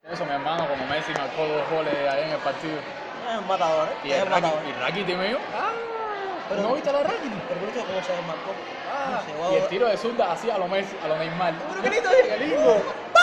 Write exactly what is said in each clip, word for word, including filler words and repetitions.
Eso, mi hermano, como Messi marcó dos goles ahí en el partido. Es un matador, ¿eh? Y es el un matador. Rakitic, y Rakitic mío. Ah, Pero- ¿no viste la Rakitic? Pero bonito cómo se desmarcó. Ah, Se va a- y el tiro de zurda así a lo Messi, a lo Neymar. Pero qué lindo es. ¡Qué lindo!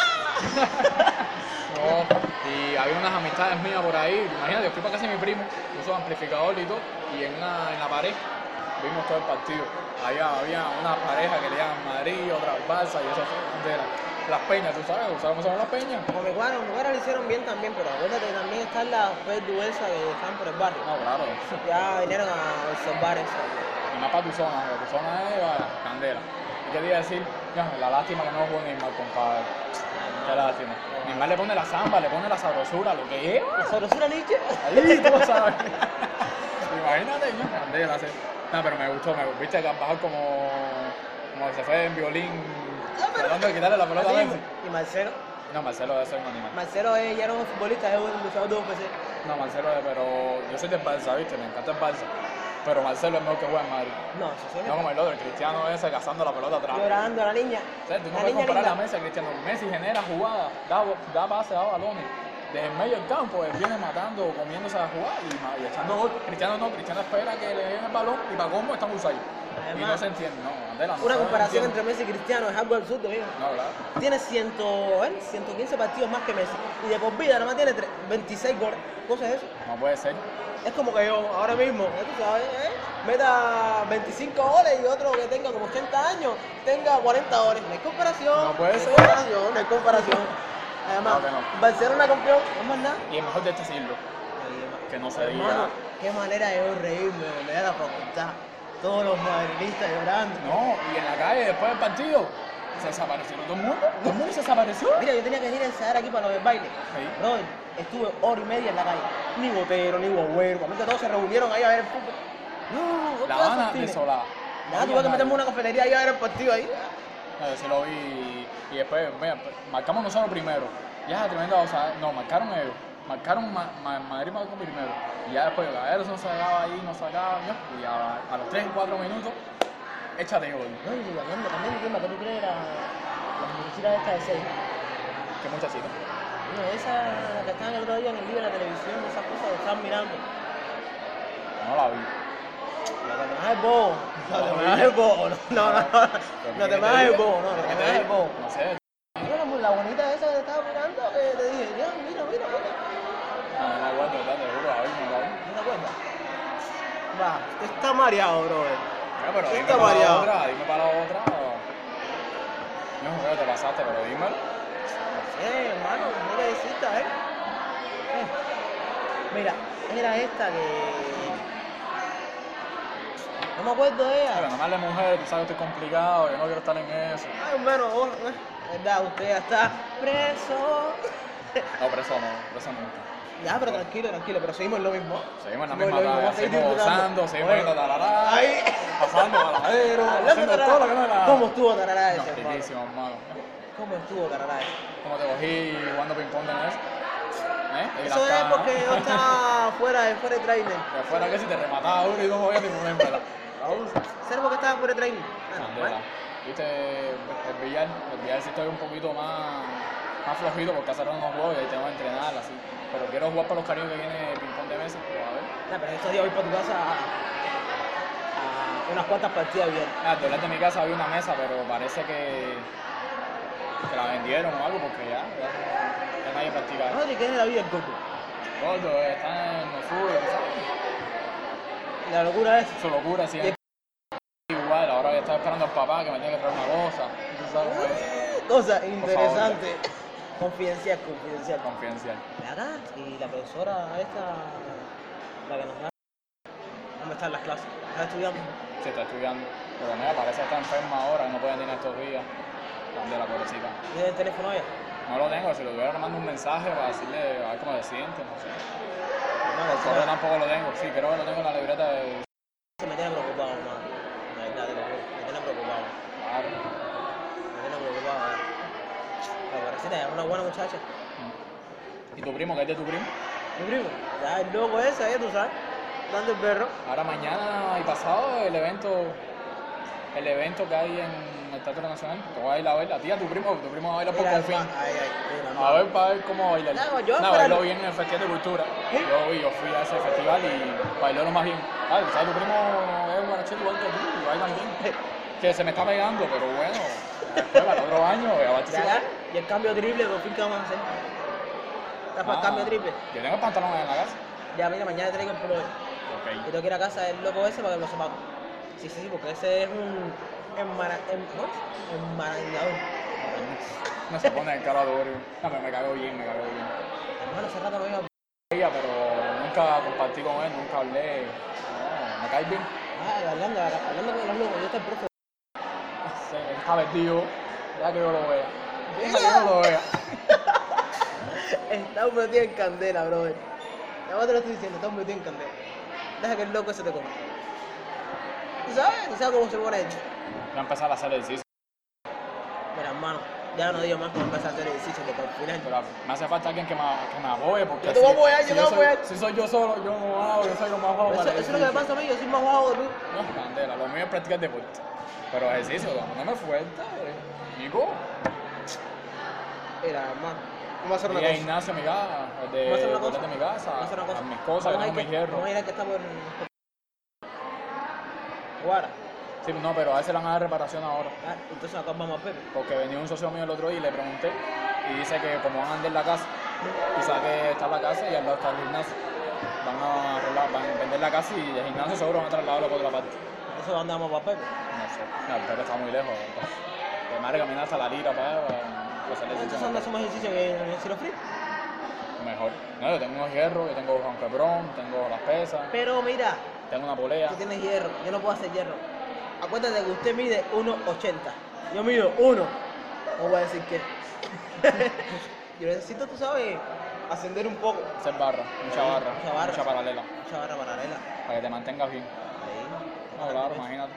No, y había unas amistades mías por ahí. Imagínate, yo fui para casa de mi primo, puso amplificador y todo, y en, una, en la pared vimos todo el partido. Ahí había una pareja que le llaman Madrid, otra Barça, y eso fue antes de la- las peñas, ¿tú sabes? ¿Tú sabes cómo son las peñas? Como mi cuadra, mi cuadra lo hicieron bien también, pero acuérdate que también están las perduesas que están por el barrio. No, claro. Ya vinieron a observar eso. Y más para tu zona, porque tu zona es vaya, candela. Y quería decir, ya, la lástima que no jugó Neymar, compadre. Qué lástima. Neymar le pone la samba, le pone la sabrosura, lo que es. La sabrosura Nietzsche. Ahí tú lo sabes. Imagínate, ¿no? Candela, sí. No, pero me gustó, me viste que bajar como, como se fue en violín, tratando de quitarle la pelota a Así, Messi. y Marcelo. No, Marcelo debe ser un animal. Marcelo es, ya era un futbolista, es un luchador de U F C. No, Marcelo, es- pero yo soy del Barça, ¿viste? Me encanta el Barça. Pero Marcelo es mejor que juega en Madrid. No, eso sí. No como el otro, el Cristiano ese cazando la pelota atrás. Llorando la niña. O sea, tú no La puedes niña comparar linda. la Messi a Cristiano. Messi genera jugadas, da, da pases, da balones. Desde el medio del campo, él viene matando, comiéndose la jugada y, ma- y echando gol. Cristiano no, Cristiano espera que le den el balón y para cómo están usados. Y no Además, se entiende, no, Mandela, no Una se comparación entiende. entre Messi y Cristiano es algo absurdo, amigo. No, claro. Tiene cien, ¿eh? ciento quince partidos más que Messi. Y de por vida nada más tiene tre- veintiséis goles. ¿Cómo es eso? No puede ser. Es como que yo ahora mismo, ¿eh? Tú sabes, ¿eh? meta veinticinco goles y otro que tenga como ochenta años tenga cuarenta goles. No hay comparación. No puede hay ser. comparación, no hay comparación. Además, No, que no. Barcelona campeón, no es más nada. Y el mejor de este siglo, que no se diga. Hermano, qué manera de yo reírme, me da la facultad. Todos los madridistas llorando. No, y en la calle después del partido, se desaparecieron todo el mundo. Todo el mundo se desapareció. Mira, yo tenía que venir a ensayar aquí para lo del baile. Sí. Brother, estuve hora y media en la calle. Ni botero, ni guagüero. Cuando todos se reunieron ahí a ver el fútbol. No, La otra Habana Fantine. desolada. Ya tuve que meterme en una cafetería ahí a ver el partido ahí. No, yo sí lo vi y después, mira, marcamos nosotros primero. Ya, tremenda, o sea, no, marcaron ellos. Marcaron Ma- Ma- Madrid marcó primero. Y ya después, la Eros no sacaba ahí, no sacaba, ¿no? Y a, a los tres o cuatro minutos, échate gol. No, y hablando también de tema, ¿qué tú crees la, la muchachita esta de seis? Qué muchachito. No, esa la que estaban el otro día en el libro de la televisión, esas cosas que están mirando. No la vi. No te me hagas el bobo. No te me hagas el bobo. No, no, no. No te me hagas el bobo, no, no te me hagas el bobo. No sé. Mira, la bonita esa que estaba mirando, que te dije, ya, mira, mira, mira. No, no me acuerdo, ya te juro, a ver, no la vi. ¿No te acuerdas? Va, está mareado, brother. Ya, pero dime Está para la mareado. otra, dime para la otra. o- No, creo que te pasaste, pero dímelo. No sé, hermano, mira, decirte, a ver. Eh, Mira, era esta que... No me acuerdo de Pero ella. nada más de mujer, tú sabes que estoy complicado, yo no quiero estar en eso. Ay, hermano, vos, eh, verdad, usted ya está preso. No, pero eso no, pero eso nunca. Ya, pero tranquilo, tranquilo, pero seguimos en lo mismo. Seguimos en la Seguimos misma en lo mismo, talla, vamos a seguir seguimos disfrutando. gozando, seguimos Bueno. viendo tarará, Ahí. pasando baladero, Hablando haciendo de todo lo que no era. ¿Cómo estuvo Tarará No, ese, hermano? riquísimo, hermano. ¿Cómo estuvo Tarará ese? ¿Cómo te cogí jugando ping-pong en eso? ¿Eh? Y Eso las es cajas. porque yo estaba fuera, fuera de training. Que fuera que si te remataba uno y dos juegas ni poner verdad. ¿Sabes por qué estaba fuera de training? Ah, Candela. Viste, el billar, el billar sí estoy un poquito más, más flojito porque hacer unos juegos y ahí tengo que entrenar así. Pero quiero jugar para los cariños que viene ping-pong de mesa, pues a ver. Nah, pero estos días voy para tu casa a, a unas cuantas partidas bien. Ah, al doblar de mi casa había una mesa, pero parece que, que la vendieron o algo porque ya, ya, ya nadie practica. No, ¿y qué es la vida del coco? Gordo, está en el fútbol, ¿sabes? La locura es... Su locura, sí. Igual, ahora ya estaba esperando al papá que me tiene que traer una cosa. ¿Tú sabes cómo es? Cosa interesante. Confidencial, confidencial. Confidencial. Ve acá, y la profesora esta, la que nos da, ¿cómo están las clases? ¿Estás estudiando? Sí, está estudiando. Pero mira, parece que está enferma ahora y no puede venir estos días. De la pobrecita. ¿Tienes el teléfono ella? No lo tengo, si lo tuviera le mando un mensaje para decirle a ver cómo se siente, no sé. Hermano, El correo tampoco lo tengo, sí, creo que lo tengo en la libreta de... se me tiene preocupado, hermano. La verdad, te lo juro. Me tiene preocupado. Claro. Me tiene preocupado. eh. La pobrecita es una buena muchacha. ¿Y tu primo? ¿Qué es de tu primo? Mi primo, ya el loco ese, ya tú sabes, dando el perro. Ahora mañana y pasado el evento el evento que hay en el Teatro Nacional. Te voy a ir a ver. A ti, a tu primo, tu primo va a bailar por Mira, por fin. Ay, ay, mira, A ver, para ver cómo bailar. No, yo no, para- bailó bien en el Festival de Cultura. ¿Sí? Yo, vi, yo fui a ese festival y bailó lo más bien. Ah, ¿sabes? Tu primo es un guarachero igual que tú y baila bien. Que se me está pegando, pero bueno, después para el otro año voy a Ya, participar. ya. Y el cambio triple, por fin, ¿qué vamos a hacer? ¿Estás para el Ah, cambio triple? Yo tengo el pantalón en la casa. Ya, mira, mañana traigo el pullover. Ok. Y tengo que ir a casa del loco ese para que lo sepamos. Sí, sí, sí, porque ese es un enmara... en- ¿cómo es? enmarañador. No se pone el cara duro. No, pero me cago bien, me cago bien. Hermano, hace rato me iba a... Ella, pero nunca compartí con él, nunca hablé. No, me cae bien. Ah, hablando, hablando con los locos, yo estoy el profe. Sí, está perdido. Deja que yo lo vea. Deja que yo lo vea. Está metido en candela, brother. Ya te lo estoy diciendo, está metido en candela. Deja que el loco se te coma. ¿Tú sabes? ¿Tú sabes cómo se pone él? Voy a empezar a hacer ejercicio. Mira, hermano, ya no digo más cómo empezar a hacer ejercicio, porque al final... Pero me hace falta alguien que me, que me apoye. Porque Yo te voy a si- apoyar, yo si te voy a soy- apoyar. Si soy yo solo, yo no hago, yo soy lo más bajo Eso, para eso el es lo que me ejercicio. pasa a mí, yo soy más bajo de tú. No, candela, lo mío es practicar deporte. Pero ejercicio, no me fuerte. Nico, Mira, hermano, vamos a hacer una y a cosa. gimnasio, mi casa, Vamos a hacer de, una cosa. de mi casa, Vamos a hacer una cosa. a mis cosas, que Vamos a tengo ir mis que- hierros. Vamos a ir al que está por... Guara. Sí, no, pero a ese le van a dar reparación ahora. Ah, entonces acá vamos a Pepe. Porque venía un socio mío el otro día y le pregunté. Y dice que como van a vender la casa, tú sabes que está la casa y al lado está el gimnasio. Van a, arreglar, van a vender la casa y el gimnasio seguro van a trasladarlo por otra parte. Entonces ¿dónde vamos para Pepe? No sé, no, el Pepe está muy lejos. De madre caminar hasta la lira para allá, para hacer el Entonces ejercicio. ¿dónde hacemos ejercicio que en el Ciro Free? Mejor. No, yo tengo unos hierros, yo tengo Juan Quebrón, tengo las pesas, Pero mira, tengo una polea. tú tienes hierro, yo no puedo hacer hierro. Acuérdate que usted mide uno ochenta. Yo mido uno. No voy a decir qué. Yo necesito, tú sabes, ascender un poco. Hacer barra, mucha barra, Mucha barra. mucha paralela, Mucha barra paralela. para que te mantengas bien. Ahí. No, claro, imagínate.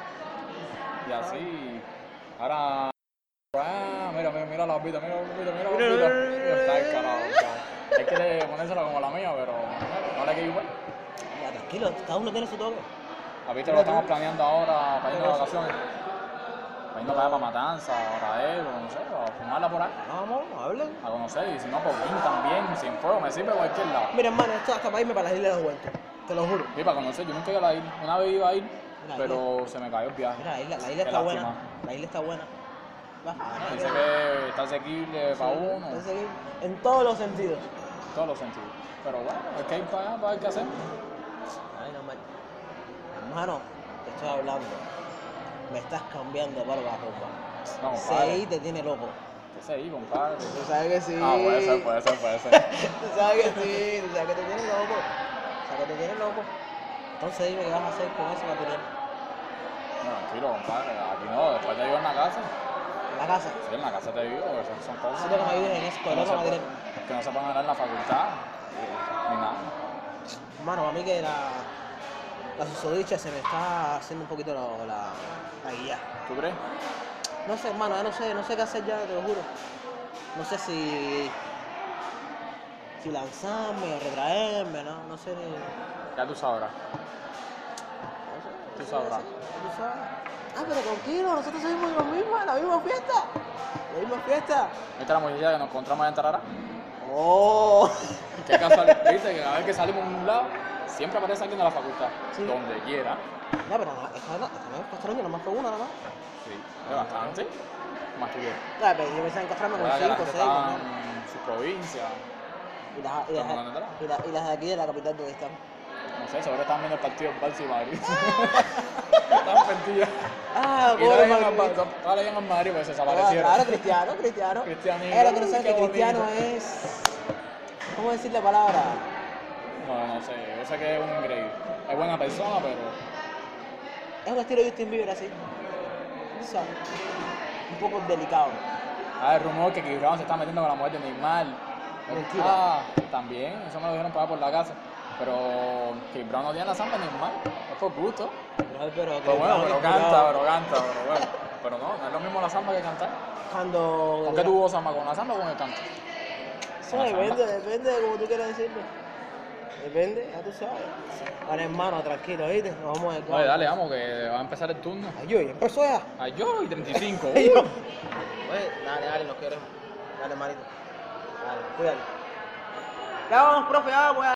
Y así, ahora... Ah, mira, mira, mira la bombita, mira la bombita, mira la Mira, bombita. mira, mira, Mira, está mira. descarado, descarado. Él quiere ponérsela como la mía, pero no le queda igual. Ya, tranquilo, cada uno tiene su toque. A viste lo estamos planeando ahora para irnos de vacaciones. Para irnos para allá, para Matanza, para él, no sé, a fumarla por ahí. Vamos, hablen. A conocer, y si no, por Win también, sin fuego, me sirve cualquier lado. Mira, hermano, esto hasta para irme para las Islas de la Juventud. Te lo juro. Y para conocer, yo nunca iba a la isla. Una vez iba a ir, Mira, pero se me cayó el viaje. Mira, la isla, la isla Qué está buena. lástima. La isla está buena. Va, Dice que está asequible para uno, Entonces, seguir en todos los sentidos. en todos los sentidos. Pero bueno, hay que ir para allá para ver qué hacer. Ay, no, man. Hermano, te estoy hablando. Me estás cambiando para la ropa. No, compadre. Seguí te tiene loco. ¿Qué se ahí, compadre? Tú sabes que sí. Ah, puede ser, puede ser, puede ser. Tú sabes que sí, tú sabes que te tiene loco. Tú sabes que te tiene loco. Entonces dime qué vas a hacer con ese material. No, tranquilo, compadre. Aquí no, después te digo en la casa. En la casa. Sí, en la casa te digo, que son, son cosas. Necesito que me ayudes en eso, que con el no, otro se, material. puede- que no se pueden ganar en la facultad, ni nada. Hermano, a mí que la, la susodicha se me está haciendo un poquito la, la, la guía. ¿Tú crees? No sé, hermano, ya no sé, no sé qué hacer ya, te lo juro. No sé si. si lanzarme o retraerme, no, no sé ni. Ya tú sabrás. No sé, Tú no sé, sabrás. no sé, tú sabes. Ah, pero tranquilo, nosotros seguimos en lo mismo, en la misma fiesta. La misma fiesta. ¿Viste la muchacha que nos encontramos allá en Tarará? Oh. Qué casual, viste que cada vez que salimos a un lado, siempre aparece alguien de la facultad. Sí. Donde quiera. No, pero no, esta no, esta no es castrón, nada más fue una, nada más. Sí, es bastante. Más que quieras. Claro, pero yo pensaba en castrarme con Ahora que la cinco, gente seis, está ¿no? en su provincia. Y las, y, las, ¿Estamos hablando de la? y, las, y las de aquí de la capital donde están. No sé, seguro están viendo el partido en Barça y Madrid. Están perdidas. Ah, Y no pobre le llegan al Madrid. Barça, ahora llegan al Madrid pues se Ah, desaparecieron. claro, Cristiano, Cristiano. Cristianito, Eh, lo que no sabes qué que Cristiano bonito. es. ¿Cómo decir la palabra? No, no sé, yo sé que es un increíble. Es buena persona, pero Es un estilo Justin Bieber así. O sea, un poco delicado. hay rumor que Chris Brown se está metiendo con la mujer de Neymar. Mentira. Ah, también, eso me lo dijeron para allá por la casa. Pero Chris Brown no tiene la samba de Neymar, es por gusto. Pero, pero, Pero bueno, pero cuidado. canta, pero canta, pero bueno. Pero no, no es lo mismo la samba que cantar. Cuando. ¿Con qué tú gozas más, con la samba o con el canto? Eso depende, depende de cómo tú quieras decirlo. Depende, ya tú sabes. Dale, hermano, tranquilo, ¿viste? Nos vamos a ver. Oye, dale, vamos, que va a empezar el turno. Ay, yo, ya empezó ya. Ay, yo y treinta y cinco. Ay, yo. Uh. Oye, dale, dale, nos queremos. Dale, marito. Dale, cuídate. Ya vamos, profe, ya vamos.